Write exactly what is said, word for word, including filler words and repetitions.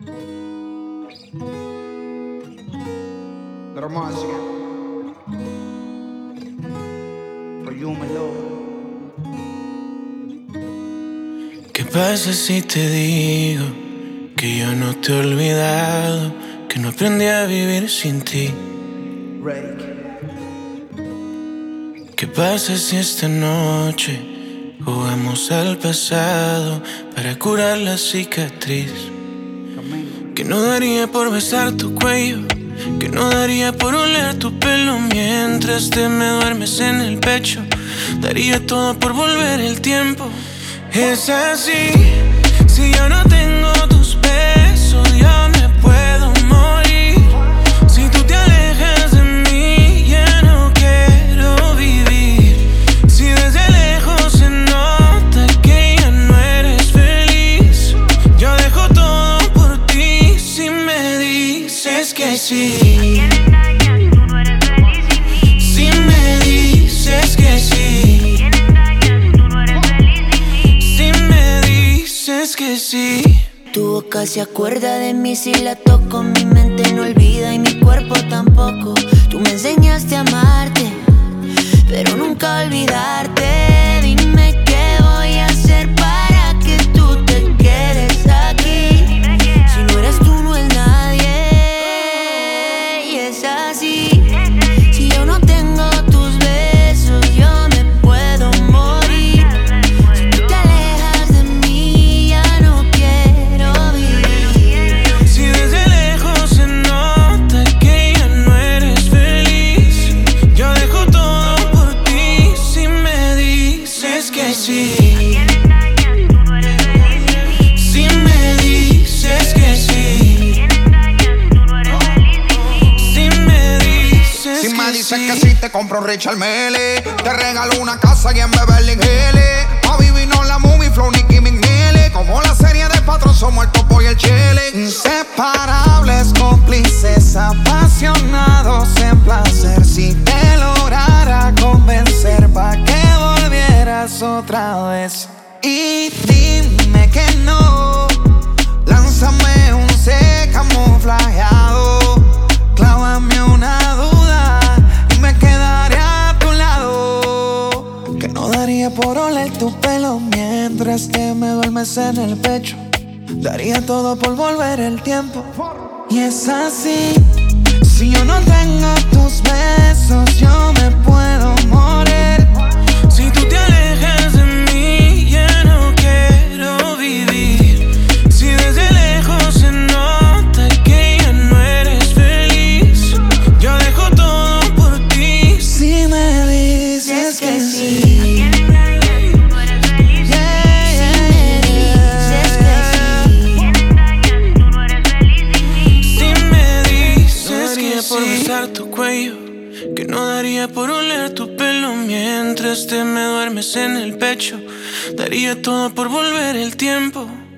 Громадське. Oyúmelo. ¿Qué pasa si te digo que yo no te he olvidado, que no aprendí a vivir sin ti? Rake. ¿Qué pasa si esta noche jugamos al pasado para curar la cicatriz? Que no daría por besar tu cuello, que no daría por oler tu pelo mientras te me duermes en el pecho. Daría todo por volver el tiempo. Es así, si yo no tengo tus besos, yo me puedo morir. Si tú te alejas de mí, ya no quiero vivir. Si desde lejos se nota que ya no eres feliz, yo dejo todo por ti si me dices que sí. Si me dices que sí. Si me dices que sí. Tu boca se acuerda de mí si la toco, mi mente no olvida y mi cuerpo tampoco. Tú me enseñaste a amarte, pero nunca a olvidarte. Dime qué voy a hacer para que tú te quedes aquí. Si no eres tú, no es nadie. Y es así. Si yo no tengo tus besos, yo me puedo morir. Si tú te alejas de mí, ya no quiero vivir. Si desde lejos se nota que ya no eres feliz, yo dejo todo por ti si me dices que sí. Si me dices que sí. Si me dices Si me que dices sí. que sí, te compro Richard Mille. Te regalo una casa y en Beverly Hills. A vivirnos la movie, Flow, Nicki Minaj. Como la serie de Patrón, somos el topo y el chile. Inseparables, cómplices, apasionados en placer. Si te lograra convencer pa' que volvieras otra vez. Y dime que no. Lánzame un C camuflajeado. Clávame una duda y me quedaré a tu lado. Que no daría por oler tu pelo mientras que me duermes en el pecho. Daría todo por volver el tiempo. Y es así. Si yo no tengo tus besos, yo me puedo morir. Si tú te alejas de mí, ya no quiero vivir. Si desde lejos se nota que ya no eres feliz, yo dejo todo por ti si me dices que sí. Por besar tu cuello, que no daría por oler tu pelo mientras te me duermes en el pecho. Daría todo por volver el tiempo.